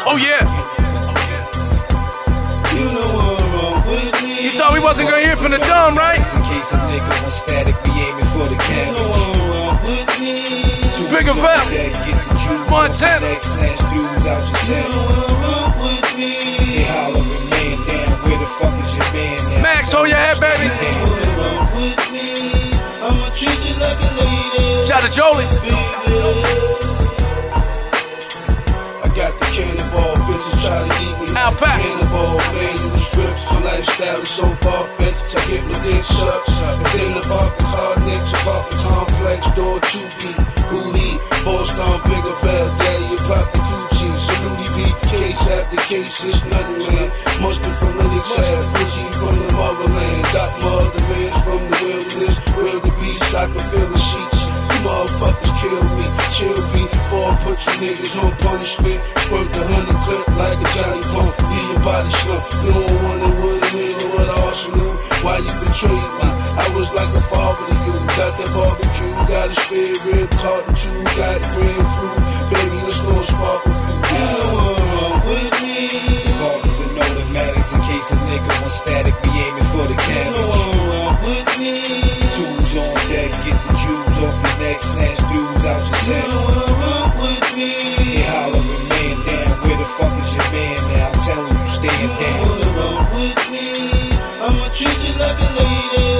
Oh yeah. You thought we wasn't gonna hear from the dumb, right? In case a nigga want static, be aiming for the camera. Big event. Montana. Snatch dudes out your set. They hollering, man down. Where the fuck is your man now? Max, hold your head, baby. Shout out to Jolie. I got the cannonball, bitches try to eat me. Alpaca. Cannonball, manual strips. My lifestyle is so far-fetched. I get my dick sucked. And then the Barker car next, about the complex, door 2B. Who he? Boston, Bigger Bell, Daddy, you pop the coochie. Salute B, case after case, it's nothing, man. Mustard from Linux, Fuji from the motherland. Got my other mans from the wilderness. Real the beach, I can feel the sheets. You motherfuckers kill me, chill me. Before I put you niggas on punishment. Squirt the 100 clip like a Johnny pump. Leave your body slump. You don't want it with a nigga with an arsenal. Why you betrayed me? I was like a father to you. Got that barbecue, got a spare rib, carton chew, got grapefruit. Baby, let's go sparkle fruit. You know what's wrong with me? Carbons and automatics in case a nigga want static, be aiming for the camera. You know what's wrong with me? Tools on deck, get the jewels off your neck, snatch dudes out your set. You know what's wrong with me? They hollering, man down. Where the fuck is your man now? I'm telling you, stand down. You know what's wrong with me? I'ma treat you like a lady.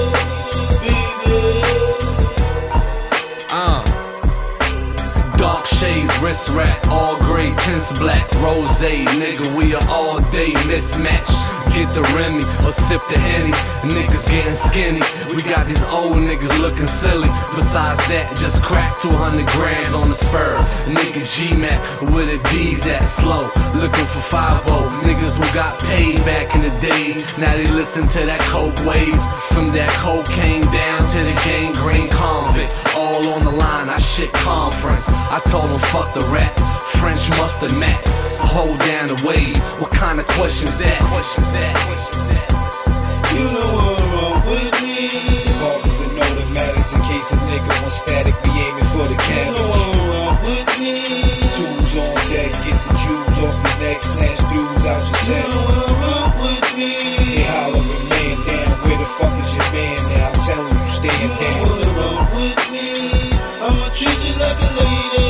Dark shades, wrist wrap, all gray, tints black, rose, nigga, we are all day mismatch. Get the Remy or sip the Henny, niggas getting skinny. We got these old niggas looking silly. Besides that, just crack 200 grams on the spur. Nigga G-Mac with a D's at slow, looking for 5-0. Niggas who got paid back in the days, now they listen to that coke wave. From that cocaine down to the gangrene convict, all on the line, I shit conference. I told them fuck the rap, French mustard max, hold down the wave. What kind of questions that? You know what's wrong with me? Carbons and automatics in case a nigga want static, be aiming for the camera. You know what's wrong with me? Tools on deck, get the jewels off your neck, snatch dudes out your set. You know what's wrong with me? They hollering, man down. Where the fuck is your man now? I'm telling you, stand down. You know what's wrong with me? I'ma treat you like a lady.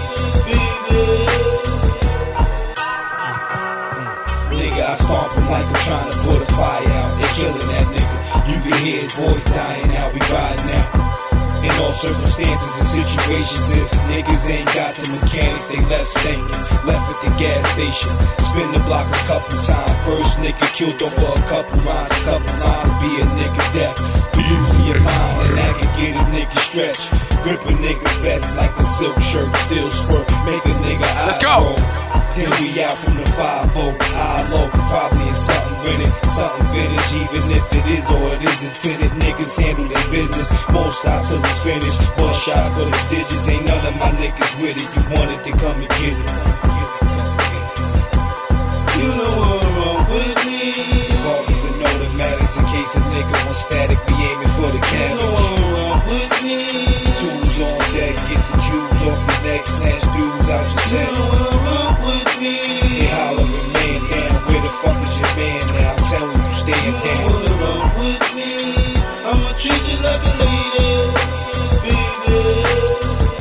I stomp him like I'm trying to put a fire out. They're killing that nigga. You can hear his voice dying out. We riding out. In all circumstances and situations, if niggas ain't got the mechanics, they left stinking. Left at the gas station. Spin the block a couple times. First nigga killed over a couple lines. A couple lines be a nigga death. Using your mind and that can get a nigga stretch. Grip a nigga vest like a silk shirt. Still squirt. Make a nigga eye Let's go. roll. Then we out from the 5-0, high low, probably in something rented, something vintage, even if it is or it is intended. Niggas handle their business, won't stop till it's finished. Bust shots for the digits, ain't none of my niggas with it. You wanted to come and get it. You know what's wrong with me? Carbons and automatics in case a nigga want static, be aiming for the camera. You know what's wrong with me?